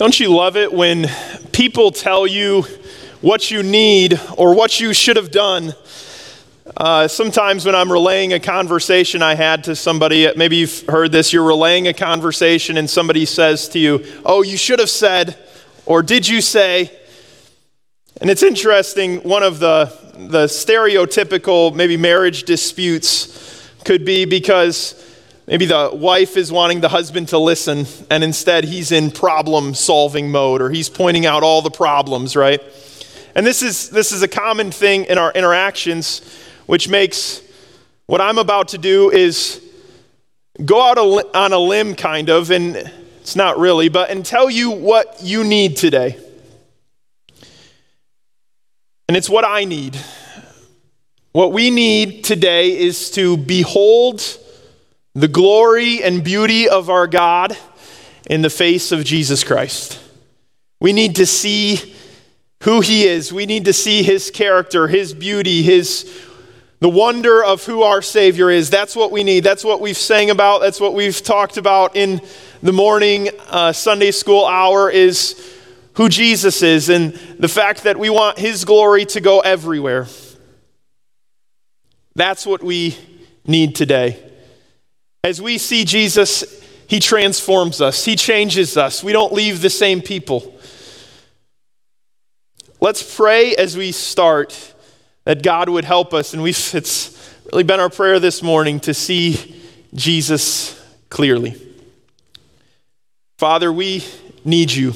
Don't you love it when people tell you what you need or what you should have done? Sometimes when I'm relaying a conversation I had to somebody, maybe you've heard this, you're relaying a conversation and somebody says to you, "Oh, you should have said," or "Did you say?" And it's interesting, one of the stereotypical maybe marriage disputes could be because maybe the wife is wanting the husband to listen, and instead he's in problem-solving mode, or he's pointing out all the problems, right? And this is a common thing in our interactions, which makes what I'm about to do is go out on a limb, kind of, and it's not really, and tell you what you need today. And it's what I need. What we need today is to behold the glory and beauty of our God in the face of Jesus Christ. We need to see who he is. We need to see his character, his beauty, the wonder of who our Savior is. That's what we need. That's what we've sang about. That's what we've talked about in the morning Sunday school hour, is who Jesus is and the fact that we want his glory to go everywhere. That's what we need today. As we see Jesus, he transforms us. He changes us. We don't leave the same people. Let's pray as we start that God would help us. And it's really been our prayer this morning to see Jesus clearly. Father, we need you.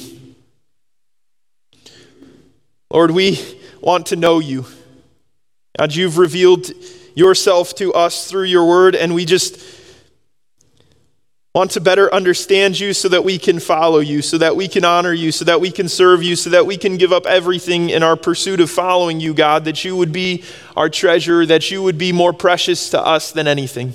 Lord, we want to know you. God, you've revealed yourself to us through your word, and we just want to better understand you so that we can follow you, so that we can honor you, so that we can serve you, so that we can give up everything in our pursuit of following you, God, that you would be our treasure, that you would be more precious to us than anything.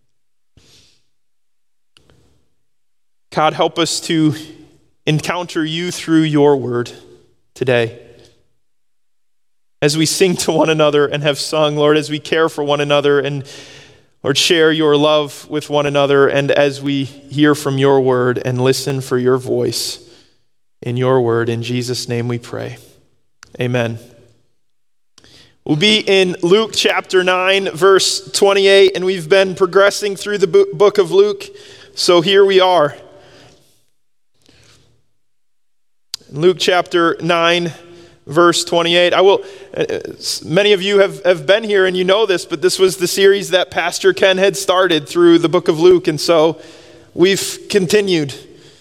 God, help us to encounter you through your word today. As we sing to one another and have sung, Lord, as we care for one another and Lord, share your love with one another, and as we hear from your word and listen for your voice in your word, in Jesus' name we pray. Amen. We'll be in Luke chapter 9, verse 28, and we've been progressing through the book of Luke, so here we are. Luke chapter 9, verse 28. Many of you have been here and you know this, but this was the series that Pastor Ken had started through the book of Luke, and so we've continued.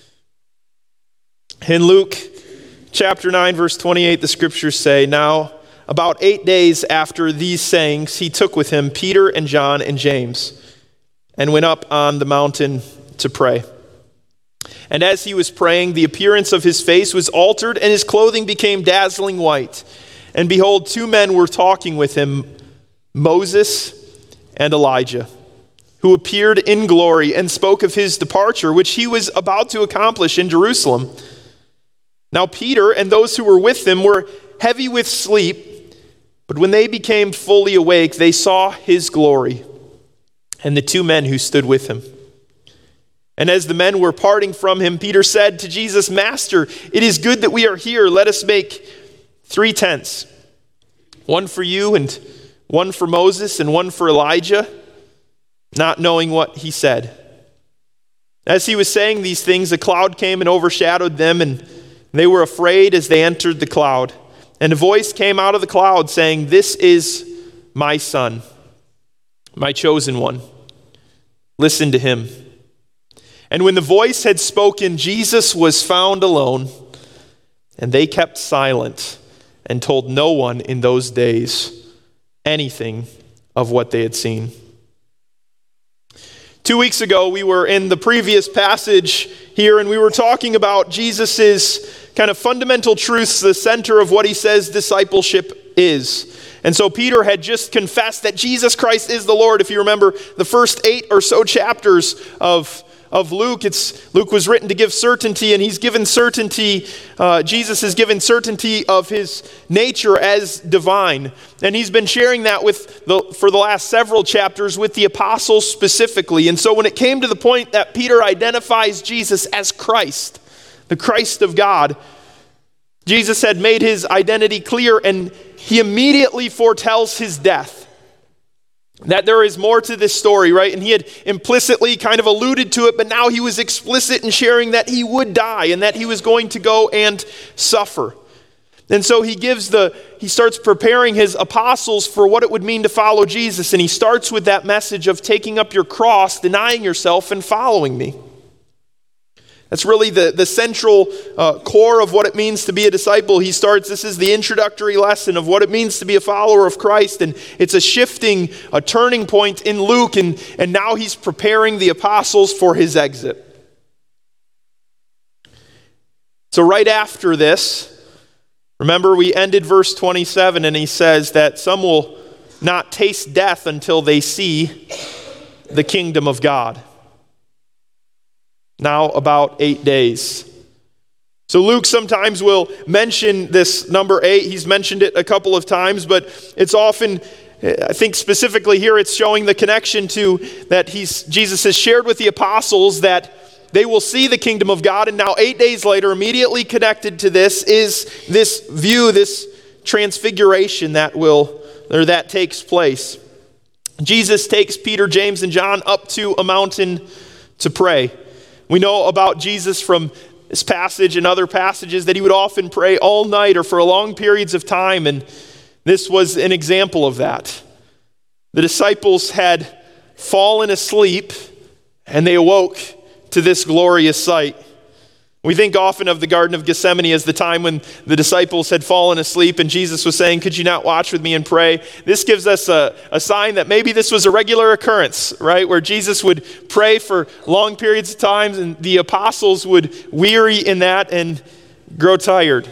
In Luke chapter 9, verse 28, the scriptures say, "Now, about 8 days after these sayings, he took with him Peter and John and James, and went up on the mountain to pray. And as he was praying, the appearance of his face was altered, and his clothing became dazzling white. And behold, 2 men were talking with him, Moses and Elijah, who appeared in glory and spoke of his departure, which he was about to accomplish in Jerusalem. Now Peter and those who were with him were heavy with sleep, but when they became fully awake, they saw his glory and the 2 men who stood with him. And as the men were parting from him, Peter said to Jesus, 'Master, it is good that we are here. Let us make 3 tents, one for you and one for Moses and one for Elijah,' not knowing what he said. As he was saying these things, a cloud came and overshadowed them, and they were afraid as they entered the cloud. And a voice came out of the cloud saying, 'This is my son, my chosen one. Listen to him.' And when the voice had spoken, Jesus was found alone, and they kept silent and told no one in those days anything of what they had seen." 2 weeks ago, we were in the previous passage here, and we were talking about Jesus's kind of fundamental truths, the center of what he says discipleship is. And so Peter had just confessed that Jesus Christ is the Lord. If you remember the first 8 or so chapters of Luke, Luke was written to give certainty, and he's given certainty. Jesus has given certainty of his nature as divine, and he's been sharing that for the last several chapters with the apostles specifically. And so when it came to the point that Peter identifies Jesus as Christ, the Christ of God. Jesus had made his identity clear, and he immediately foretells his death. That there is more to this story, right? And he had implicitly kind of alluded to it, but now he was explicit in sharing that he would die and that he was going to go and suffer. And so he starts preparing his apostles for what it would mean to follow Jesus. And he starts with that message of taking up your cross, denying yourself, and following me. That's really the central core of what it means to be a disciple. This is the introductory lesson of what it means to be a follower of Christ. And it's a turning point in Luke. And now he's preparing the apostles for his exit. So right after this, remember we ended verse 27 and he says that some will not taste death until they see the kingdom of God. Now about 8 days. So Luke sometimes will mention this number 8. He's mentioned it a couple of times, but it's often, I think specifically here, it's showing the connection to that Jesus has shared with the apostles that they will see the kingdom of God. And now 8 days later, immediately connected to this is this view, this transfiguration that takes place. Jesus takes Peter, James, and John up to a mountain to pray. We know about Jesus from this passage and other passages that he would often pray all night or for long periods of time, and this was an example of that. The disciples had fallen asleep, and they awoke to this glorious sight. We think often of the Garden of Gethsemane as the time when the disciples had fallen asleep and Jesus was saying, "Could you not watch with me and pray?" This gives us a sign that maybe this was a regular occurrence, right? Where Jesus would pray for long periods of time and the apostles would weary in that and grow tired.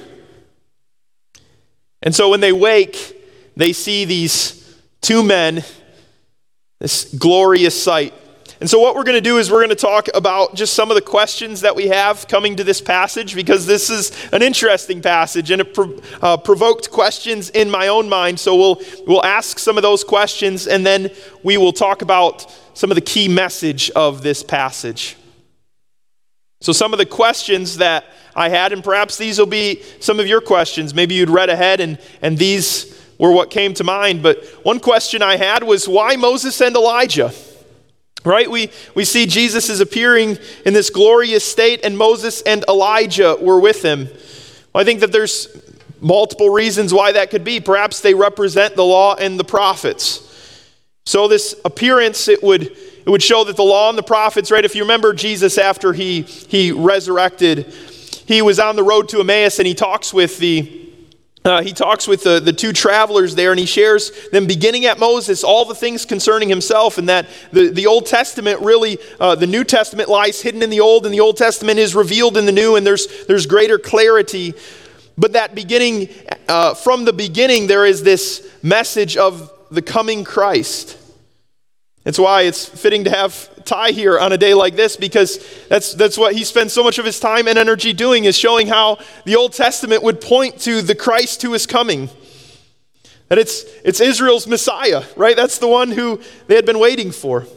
And so when they wake, they see these two men, this glorious sight. And so what we're going to do is we're going to talk about just some of the questions that we have coming to this passage, because this is an interesting passage and it provoked questions in my own mind. So we'll ask some of those questions and then we will talk about some of the key message of this passage. So some of the questions that I had, and perhaps these will be some of your questions. Maybe you'd read ahead and these were what came to mind. But one question I had was, why Moses and Elijah? Right? We see Jesus is appearing in this glorious state, and Moses and Elijah were with him. Well, I think that there's multiple reasons why that could be. Perhaps they represent the law and the prophets. So this appearance, it would show that the law and the prophets, right? If you remember Jesus after he resurrected, he was on the road to Emmaus, and he talks with the two travelers there, and he shares them beginning at Moses, all the things concerning himself, and that the Old Testament really, the New Testament lies hidden in the Old, and the Old Testament is revealed in the New, and there's greater clarity. But that beginning, from the beginning, there is this message of the coming Christ. That's why it's fitting to have Ty here on a day like this, because that's what he spends so much of his time and energy doing, is showing how the Old Testament would point to the Christ who is coming. That it's Israel's Messiah, right? That's the one who they had been waiting for.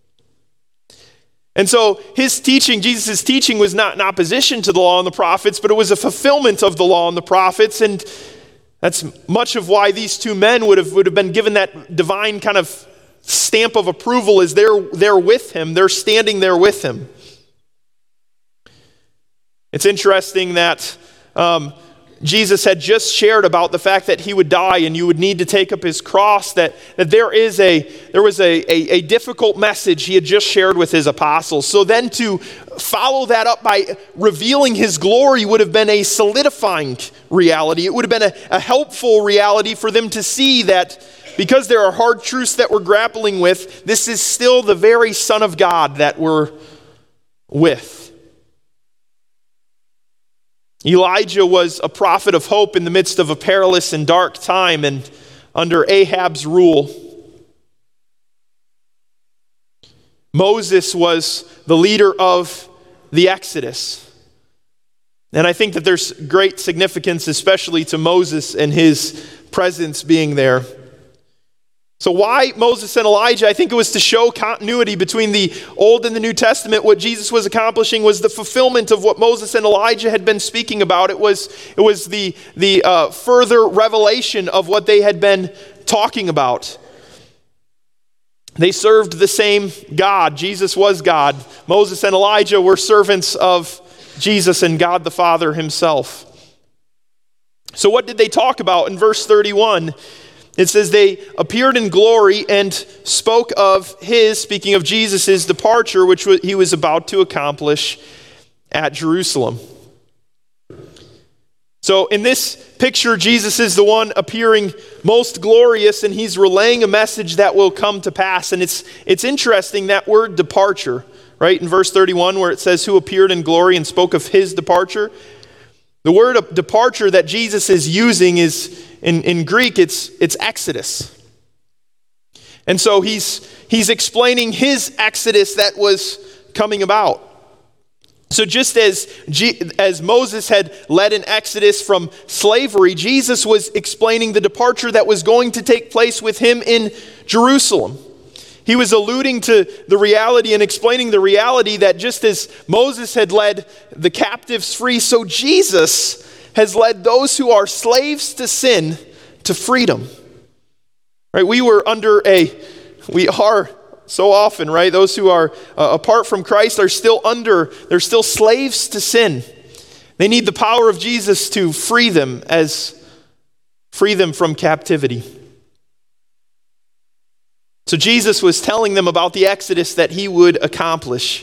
And so his teaching, Jesus' teaching, was not in opposition to the law and the prophets, but it was a fulfillment of the law and the prophets, and that's much of why these two men would have been given that divine kind of stamp of approval, is they're with him. They're standing there with him. It's interesting that Jesus had just shared about the fact that he would die and you would need to take up his cross, that there was a difficult message he had just shared with his apostles. So then to follow that up by revealing his glory would have been a solidifying reality. It would have been a helpful reality for them to see that because there are hard truths that we're grappling with, this is still the very Son of God that we're with. Elijah was a prophet of hope in the midst of a perilous and dark time and under Ahab's rule. Moses was the leader of the Exodus. And I think that there's great significance, especially to Moses and his presence being there. So why Moses and Elijah? I think it was to show continuity between the Old and the New Testament. What Jesus was accomplishing was the fulfillment of what Moses and Elijah had been speaking about. It was the further revelation of what they had been talking about. They served the same God. Jesus was God. Moses and Elijah were servants of Jesus and God the Father himself. So what did they talk about in verse 31? It says they appeared in glory and spoke of speaking of Jesus' departure, which he was about to accomplish at Jerusalem. So in this picture, Jesus is the one appearing most glorious, and he's relaying a message that will come to pass. And it's interesting, that word departure, right? In verse 31, where it says, who appeared in glory and spoke of his departure. The word of departure that Jesus is using is, in Greek, it's Exodus. And so he's explaining his Exodus that was coming about. So just as Moses had led an exodus from slavery, Jesus was explaining the departure that was going to take place with him in Jerusalem. He was alluding to the reality and explaining the reality that just as Moses had led the captives free, so Jesus has led those who are slaves to sin to freedom. Right? We are so often, right? Those who are apart from Christ are they're still slaves to sin. They need the power of Jesus to free them from captivity. So Jesus was telling them about the exodus that he would accomplish.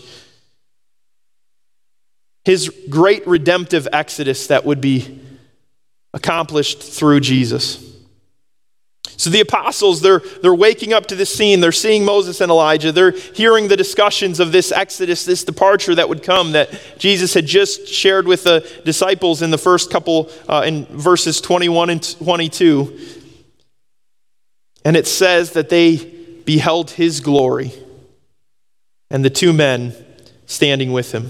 His great redemptive exodus that would be accomplished through Jesus. So the apostles, they're waking up to this scene. They're seeing Moses and Elijah. They're hearing the discussions of this exodus, this departure that would come that Jesus had just shared with the disciples in the first couple, in verses 21 and 22. And it says that they beheld his glory and the two men standing with him.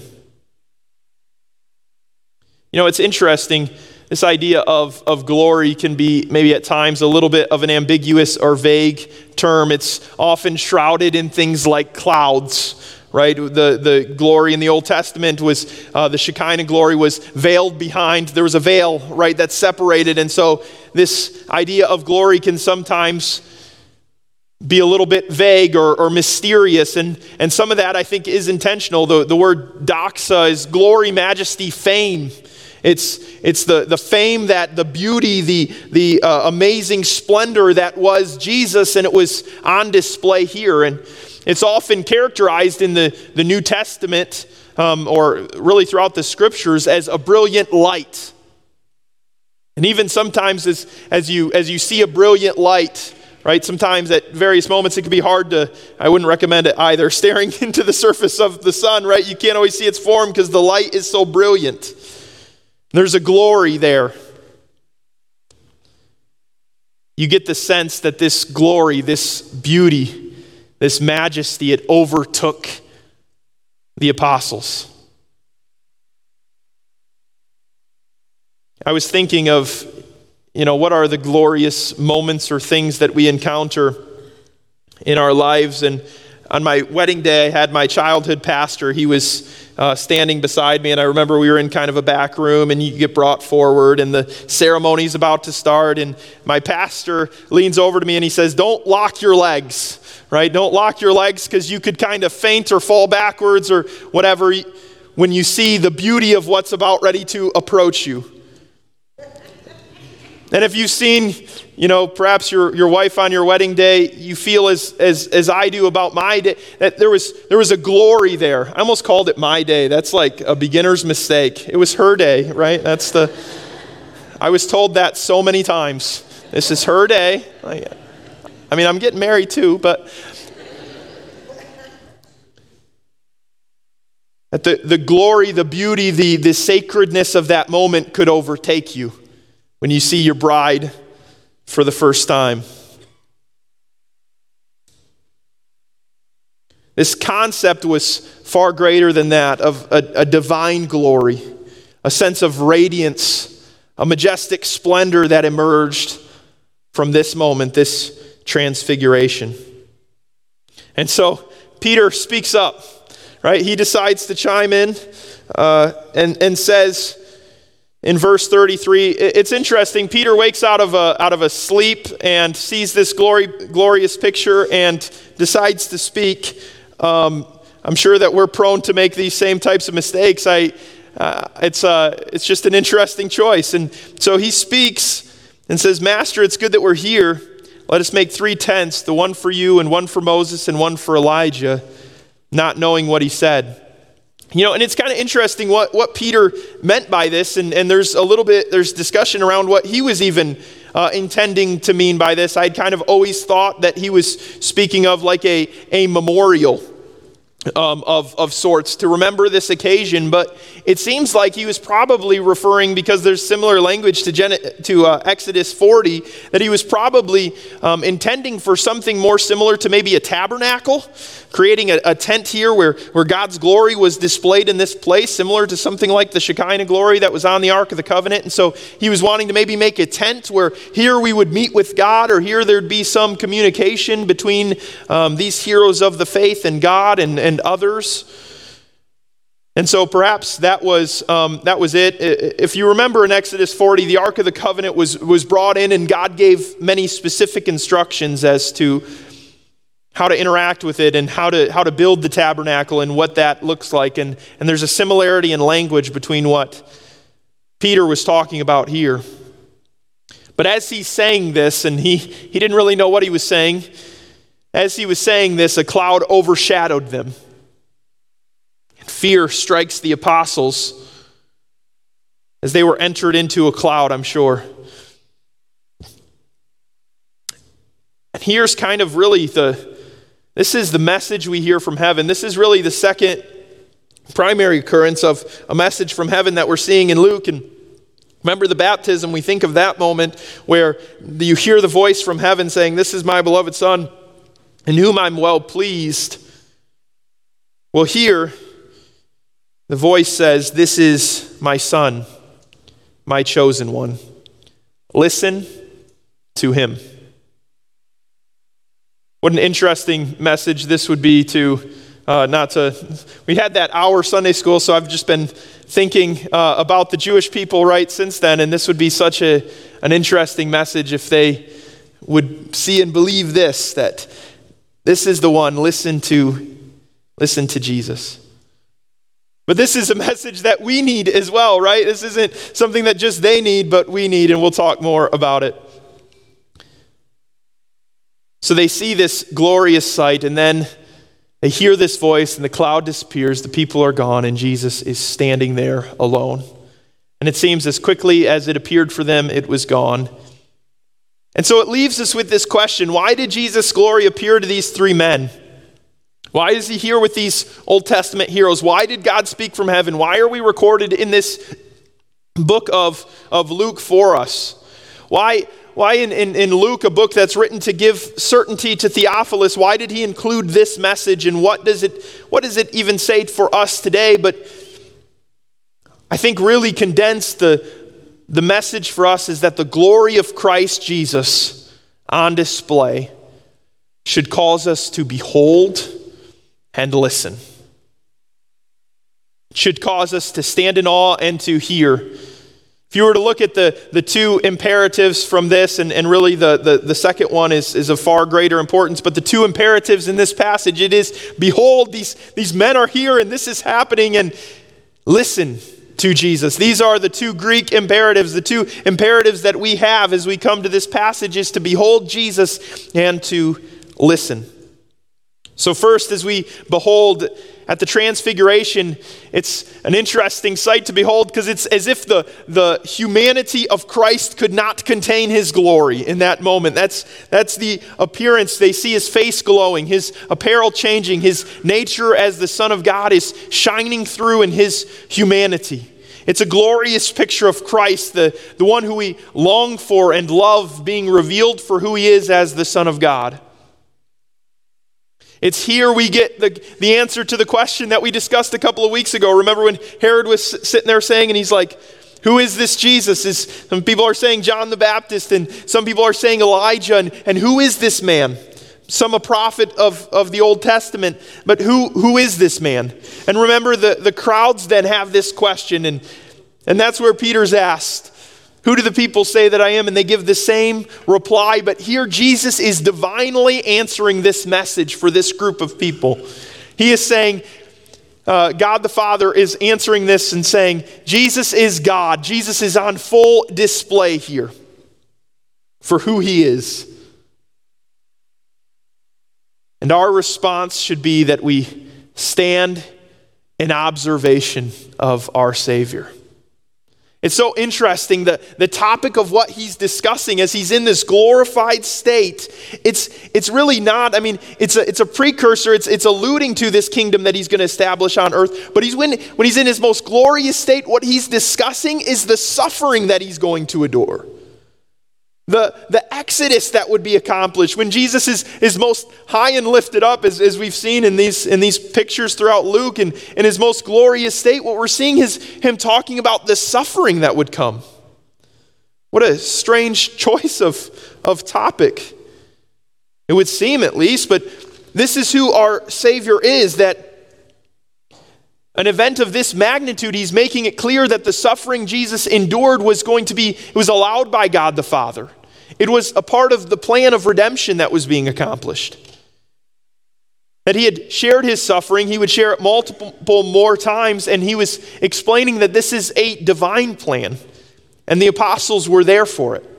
You know, it's interesting. This idea of glory can be maybe at times a little bit of an ambiguous or vague term. It's often shrouded in things like clouds, right? The glory in the Old Testament was, the Shekinah glory was veiled behind. There was a veil, right, that separated. And so this idea of glory can sometimes be a little bit vague or mysterious. And some of that, I think, is intentional. The word doxa is glory, majesty, fame. It's the fame, that the beauty, the amazing splendor that was Jesus, and it was on display here. And it's often characterized in the New Testament, or really throughout the Scriptures, as a brilliant light. And even sometimes as you see a brilliant light, right, sometimes at various moments it can be hard to, I wouldn't recommend it either, staring into the surface of the sun, right? You can't always see its form because the light is so brilliant. There's a glory there. You get the sense that this glory, this beauty, this majesty, it overtook the apostles. I was thinking of, what are the glorious moments or things that we encounter in our lives. And on my wedding day, I had my childhood pastor. He was standing beside me, and I remember we were in kind of a back room, and you get brought forward, and the ceremony's about to start, and my pastor leans over to me, and he says, "Don't lock your legs, right? Don't lock your legs, because you could kind of faint or fall backwards or whatever when you see the beauty of what's about ready to approach you." And if you've seen, perhaps your wife on your wedding day, you feel as I do about my day, that there was a glory there. I almost called it my day. That's like a beginner's mistake. It was her day, right? I was told that so many times. This is her day. I'm getting married too, but that the glory, the beauty, the sacredness of that moment could overtake you when you see your bride for the first time. This concept was far greater than that, of a divine glory, a sense of radiance, a majestic splendor that emerged from this moment, this transfiguration. And so Peter speaks up, right? He decides to chime in and says in verse 33, it's interesting. Peter wakes out of a sleep and sees this glorious picture and decides to speak. I'm sure that we're prone to make these same types of mistakes. It's just an interesting choice. And so he speaks and says, "Master, it's good that we're here. Let us make 3 tents, the one for you and one for Moses and one for Elijah," not knowing what he said. And it's kind of interesting what Peter meant by this, and there's discussion around what he was even intending to mean by this. I'd kind of always thought that he was speaking of like a memorial of sorts to remember this occasion, but it seems like he was probably referring, because there's similar language to Exodus 40, that he was probably intending for something more similar to maybe a tabernacle, creating a tent here where God's glory was displayed in this place, similar to something like the Shekinah glory that was on the Ark of the Covenant. And so he was wanting to maybe make a tent where here we would meet with God, or here there'd be some communication between these heroes of the faith and God and others. And so perhaps that was it. If you remember in Exodus 40, the Ark of the Covenant was brought in, and God gave many specific instructions as to how to interact with it and how to build the tabernacle and what that looks like. And there's a similarity in language between what Peter was talking about here. But as he's saying this, and he didn't really know what he was saying, as he was saying this, a cloud overshadowed them. Fear strikes the apostles as they were entered into a cloud, I'm sure. And here's kind of really this is the message we hear from heaven. This is really the second primary occurrence of a message from heaven that we're seeing in Luke. And remember the baptism, we think of that moment where you hear the voice from heaven saying, "This is my beloved Son, in whom I'm well pleased." Well, here, the voice says, "This is my Son, my chosen one. Listen to him." What an interesting message this would be we had that hour Sunday school, so I've just been thinking about the Jewish people right since then, and this would be such an interesting message if they would see and believe this, that this is the one, listen to Jesus. But this is a message that we need as well, right? This isn't something that just they need, but we need, and we'll talk more about it. So they see this glorious sight, and then they hear this voice, and the cloud disappears, the people are gone, and Jesus is standing there alone. And it seems as quickly as it appeared for them, it was gone. And so it leaves us with this question: why did Jesus' glory appear to these 3 men? Why is he here with these Old Testament heroes? Why did God speak from heaven? Why are we recorded in this book of Luke for us? Why in Luke, a book that's written to give certainty to Theophilus, why did he include this message, and what does it even say for us today? But I think really condensed, the message for us is that the glory of Christ Jesus on display should cause us to behold and listen. It should cause us to stand in awe and to hear. If you were to look at the 2 imperatives from this, and really the second one is of far greater importance, but the 2 imperatives in this passage, it is, behold, these men are here and this is happening, and listen to Jesus. These are the 2 Greek imperatives. The 2 imperatives that we have as we come to this passage is to behold Jesus and to listen. So first, as we behold at the transfiguration, it's an interesting sight to behold, because it's as if the humanity of Christ could not contain his glory in that moment. That's the appearance. They see his face glowing, his apparel changing, his nature as the Son of God is shining through in his humanity. It's a glorious picture of Christ, the one who we long for and love, being revealed for who he is as the Son of God. It's here we get the answer to the question that we discussed a couple of weeks ago. Remember when Herod was sitting there saying, and he's like, Who is this Jesus? Some people are saying John the Baptist, and some people are saying Elijah. And who is this man? Some a prophet of the Old Testament, but who is this man? And remember, the crowds then have this question, and that's where Peter's asked, who do the people say that I am? And they give the same reply, but here Jesus is divinely answering this message for this group of people. He is saying, God the Father is answering this and saying, Jesus is God. Jesus is on full display here for who he is. And our response should be that we stand in observation of our Savior. It's so interesting, the topic of what he's discussing as he's in this glorified state, it's really not, it's a precursor, it's alluding to this kingdom that he's going to establish on earth, but when he's in his most glorious state, what he's discussing is the suffering that he's going to endure. The exodus that would be accomplished when Jesus is most high and lifted up, as we've seen in these pictures throughout Luke, and in his most glorious state, what we're seeing is him talking about the suffering that would come. What a strange choice of topic. It would seem, at least, but this is who our Savior is, that an event of this magnitude, he's making it clear that the suffering Jesus endured was allowed by God the Father. It was a part of the plan of redemption that was being accomplished. That he had shared his suffering, he would share it multiple more times, and he was explaining that this is a divine plan, and the apostles were there for it.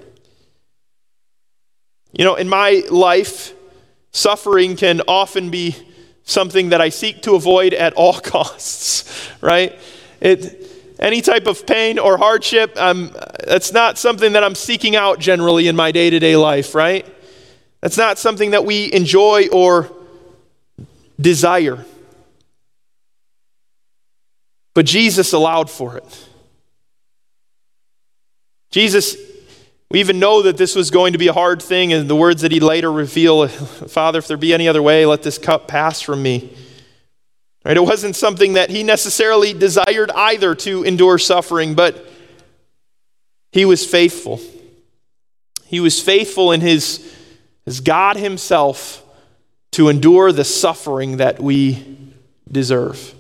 In my life, suffering can often be something that I seek to avoid at all costs, right? Any type of pain or hardship, that's not something that I'm seeking out generally in my day-to-day life, right? That's not something that we enjoy or desire. But Jesus allowed for it. Jesus, we even know that this was going to be a hard thing, and the words that he later reveal, Father, if there be any other way, let this cup pass from me. Right? It wasn't something that he necessarily desired either, to endure suffering, but he was faithful. He was faithful in his God himself to endure the suffering that we deserve.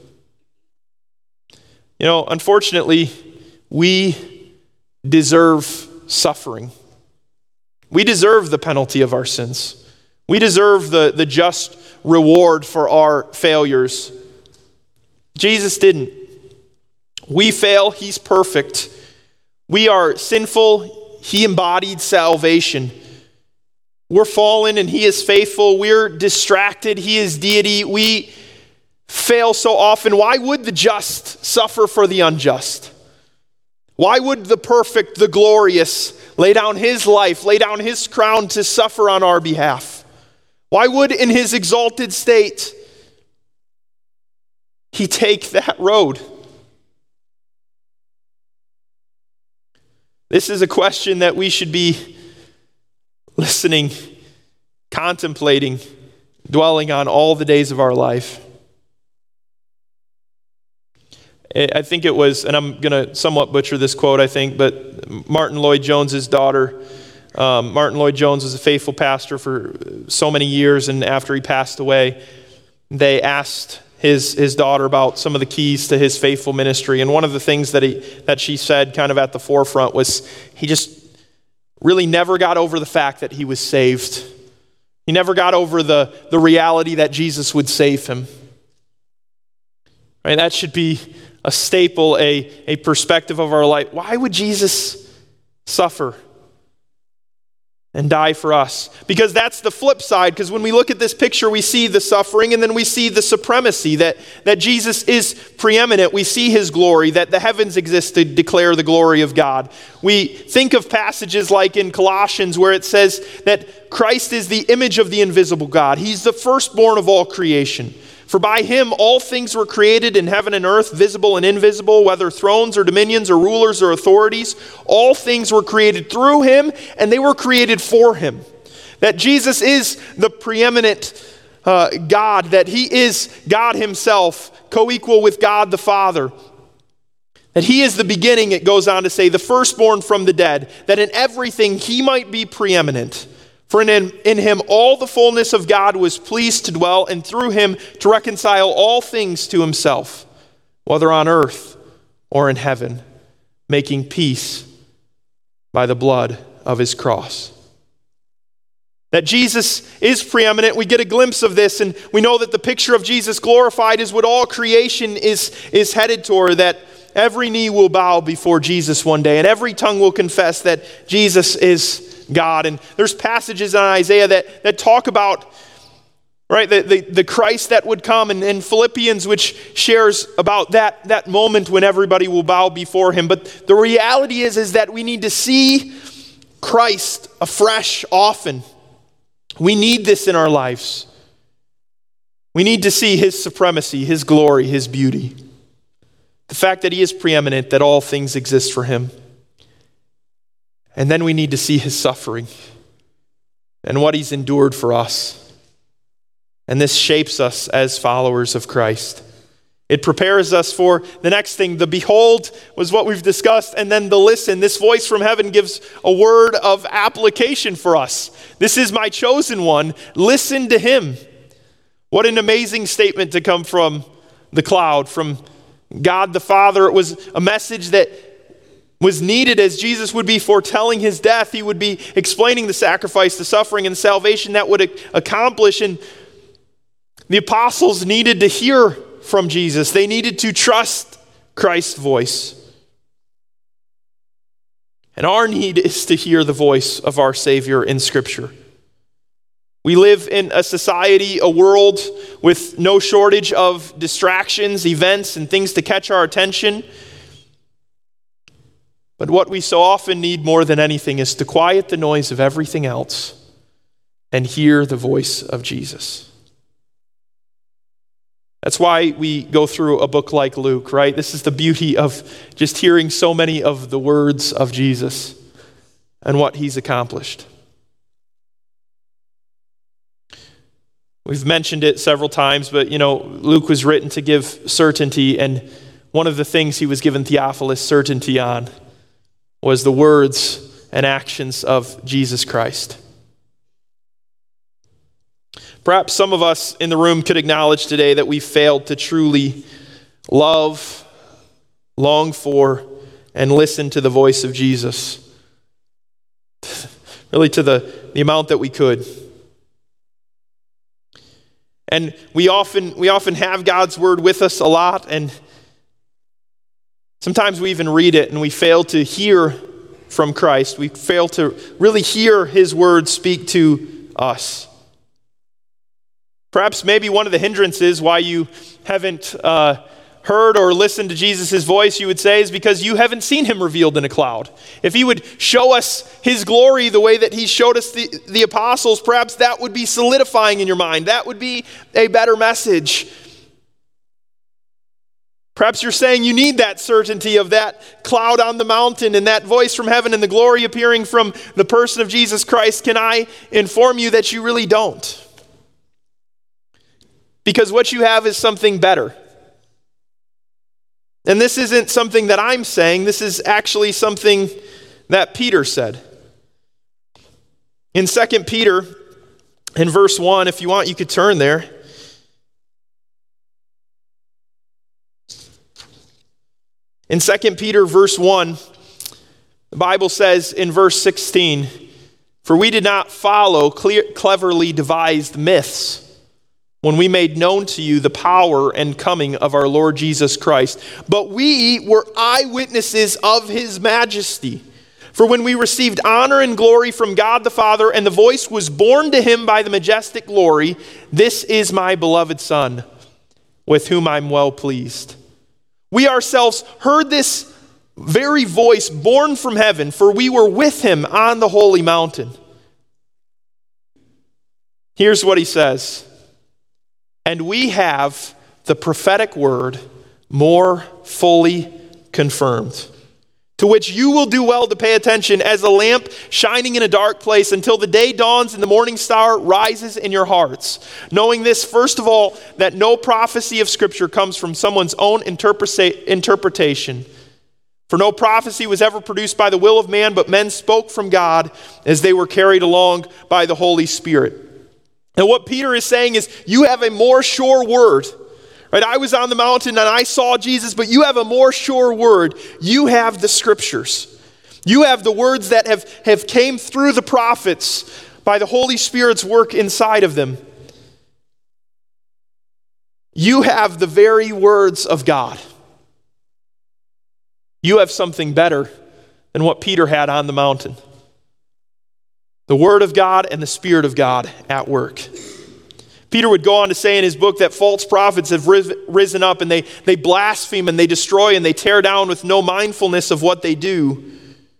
Unfortunately, we deserve suffering. We deserve the penalty of our sins. We deserve the just reward for our failures. Jesus didn't. We fail, he's perfect. We are sinful, he embodied salvation. We're fallen and he is faithful. We're distracted, he is deity. We fail so often. Why would the just suffer for the unjust? Why would the perfect, the glorious, lay down his life, lay down his crown to suffer on our behalf? Why would, in his exalted state, he take that road? This is a question that we should be listening, contemplating, dwelling on all the days of our life. I think it was, and I'm going to somewhat butcher this quote, I think, but Martin Lloyd-Jones's daughter, Martin Lloyd-Jones was a faithful pastor for so many years, and after he passed away, they asked his daughter about some of the keys to his faithful ministry. And one of the things that she said kind of at the forefront was he just really never got over the fact that he was saved. He never got over the reality that Jesus would save him. Right? That should be a staple, a perspective of our life. Why would Jesus suffer and die for us? Because that's the flip side, because when we look at this picture, we see the suffering and then we see the supremacy, that Jesus is preeminent. We see his glory, that the heavens exist to declare the glory of God. We think of passages like in Colossians where it says that Christ is the image of the invisible God. He's the firstborn of all creation. For by him all things were created in heaven and earth, visible and invisible, whether thrones or dominions or rulers or authorities. All things were created through him, and they were created for him. That Jesus is the preeminent God, that he is God himself, co-equal with God the Father. That he is the beginning, it goes on to say, the firstborn from the dead, that in everything he might be preeminent. For in him all the fullness of God was pleased to dwell, and through him to reconcile all things to himself, whether on earth or in heaven, making peace by the blood of his cross. That Jesus is preeminent, we get a glimpse of this, and we know that the picture of Jesus glorified is what all creation is headed toward, that every knee will bow before Jesus one day, and every tongue will confess that Jesus is God. And there's passages in Isaiah that talk about, right, the Christ that would come, and Philippians, which shares about that moment when everybody will bow before him. But the reality is that we need to see Christ afresh often. We need this in our lives. We need to see his supremacy, his glory, his beauty. The fact that he is preeminent, that all things exist for him. And then we need to see his suffering and what he's endured for us. And this shapes us as followers of Christ. It prepares us for the next thing. The behold was what we've discussed, and then the listen. This voice from heaven gives a word of application for us. This is my chosen one. Listen to him. What an amazing statement to come from the cloud, from God the Father. It was a message that was needed as Jesus would be foretelling his death. He would be explaining the sacrifice, the suffering, and the salvation that would accomplish. And the apostles needed to hear from Jesus. They needed to trust Christ's voice. And our need is to hear the voice of our Savior in Scripture. We live in a society, a world with no shortage of distractions, events, and things to catch our attention. But what we so often need more than anything is to quiet the noise of everything else and hear the voice of Jesus. That's why we go through a book like Luke, right? This is the beauty of just hearing so many of the words of Jesus and what he's accomplished. We've mentioned it several times, but Luke was written to give certainty, and one of the things he was given Theophilus certainty on was the words and actions of Jesus Christ. Perhaps some of us in the room could acknowledge today that we failed to truly love, long for, and listen to the voice of Jesus. Really to the amount that we could. And we often have God's word with us a lot, and sometimes we even read it and we fail to hear from Christ. We fail to really hear his word speak to us. Perhaps maybe one of the hindrances why you haven't heard or listened to Jesus' voice, you would say, is because you haven't seen him revealed in a cloud. If he would show us his glory the way that he showed us the apostles, perhaps that would be solidifying in your mind. That would be a better message. Perhaps you're saying you need that certainty of that cloud on the mountain and that voice from heaven and the glory appearing from the person of Jesus Christ. Can I inform you that you really don't? Because what you have is something better. And this isn't something that I'm saying. This is actually something that Peter said. In 2 Peter, in verse 1, if you want, you could turn there. In 2 Peter, verse 1, the Bible says in verse 16, "For we did not follow cleverly devised myths when we made known to you the power and coming of our Lord Jesus Christ. But we were eyewitnesses of his majesty. For when we received honor and glory from God the Father, and the voice was borne to him by the majestic glory, 'This is my beloved Son, with whom I'm well pleased.' We ourselves heard this very voice borne from heaven, for we were with him on the holy mountain." Here's what he says. "And we have the prophetic word more fully confirmed, to which you will do well to pay attention as a lamp shining in a dark place until the day dawns and the morning star rises in your hearts. Knowing this, first of all, that no prophecy of Scripture comes from someone's own interpretation, For no prophecy was ever produced by the will of man, but men spoke from God as they were carried along by the Holy Spirit. And what Peter is saying is, you have a more sure word. Right? I was on the mountain and I saw Jesus, but you have a more sure word. You have the scriptures. You have the words that have came through the prophets by the Holy Spirit's work inside of them. You have the very words of God. You have something better than what Peter had on the mountain. The Word of God and the Spirit of God at work. Peter would go on to say in his book that false prophets have risen up and they blaspheme and they destroy and they tear down with no mindfulness of what they do.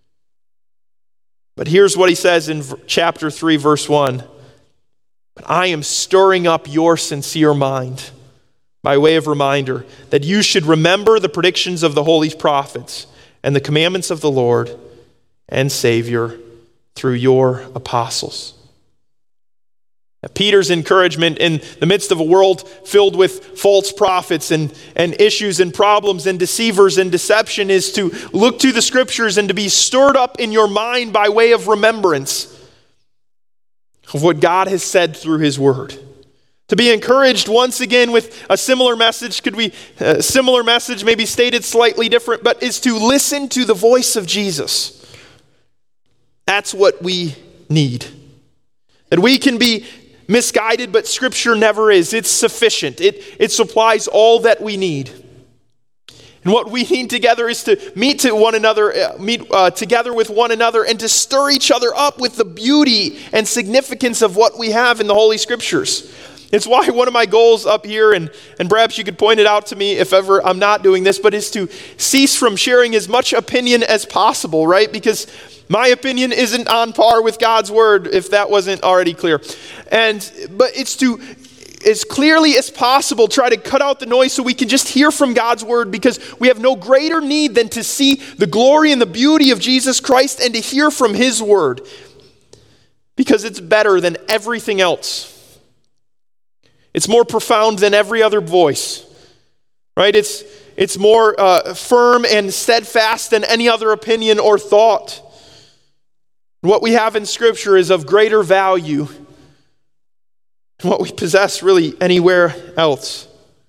But here's what he says in chapter 3, verse 1. But I am stirring up your sincere mind by way of reminder that you should remember the predictions of the holy prophets and the commandments of the Lord and Savior through your apostles. Peter's encouragement in the midst of a world filled with false prophets and issues and problems and deceivers and deception is to look to the scriptures and to be stirred up in your mind by way of remembrance of what God has said through his word. To be encouraged once again with a similar message, similar message maybe stated slightly different, but is to listen to the voice of Jesus. That's what we need. That we can be misguided, but Scripture never is. It's sufficient. It supplies all that we need. And what we need together is to meet together with one another and to stir each other up with the beauty and significance of what we have in the Holy Scriptures. It's why one of my goals up here, and perhaps you could point it out to me if ever I'm not doing this, but is to cease from sharing as much opinion as possible, right? Because my opinion isn't on par with God's word, if that wasn't already clear. But it's to, as clearly as possible, try to cut out the noise so we can just hear from God's word, because we have no greater need than to see the glory and the beauty of Jesus Christ and to hear from his word, because it's better than everything else. It's more profound than every other voice, right? It's more firm and steadfast than any other opinion or thought. What we have in Scripture is of greater value than what we possess really anywhere else.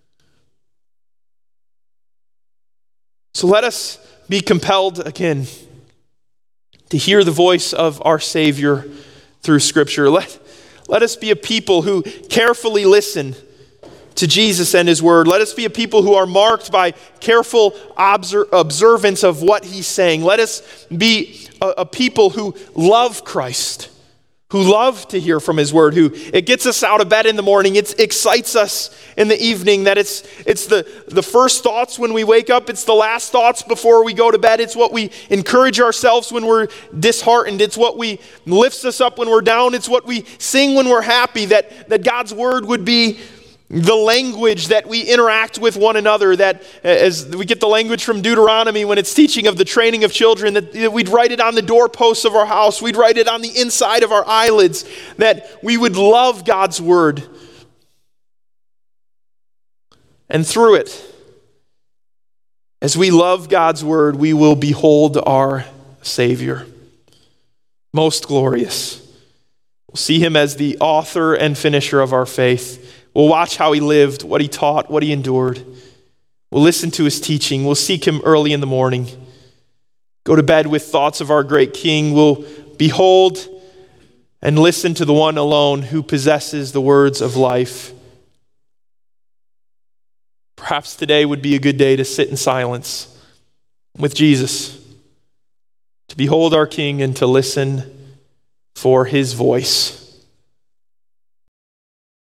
So let us be compelled again to hear the voice of our Savior through Scripture. Let us be a people who carefully listen to Jesus and his word. Let us be a people who are marked by careful observance of what he's saying. Let us be a people who love Christ, who love to hear from his word, who it gets us out of bed in the morning, it excites us in the evening, that it's the first thoughts when we wake up, it's the last thoughts before we go to bed, it's what we encourage ourselves when we're disheartened, it's what we lifts us up when we're down, it's what we sing when we're happy, that God's word would be the language that we interact with one another, that as we get the language from Deuteronomy when it's teaching of the training of children, that we'd write it on the doorposts of our house, we'd write it on the inside of our eyelids, that we would love God's word. And through it, as we love God's word, we will behold our Savior, most glorious. We'll see him as the author and finisher of our faith. We'll watch how he lived, what he taught, what he endured. We'll listen to his teaching. We'll seek him early in the morning. Go to bed with thoughts of our great King. We'll behold and listen to the one alone who possesses the words of life. Perhaps today would be a good day to sit in silence with Jesus, to behold our King and to listen for his voice.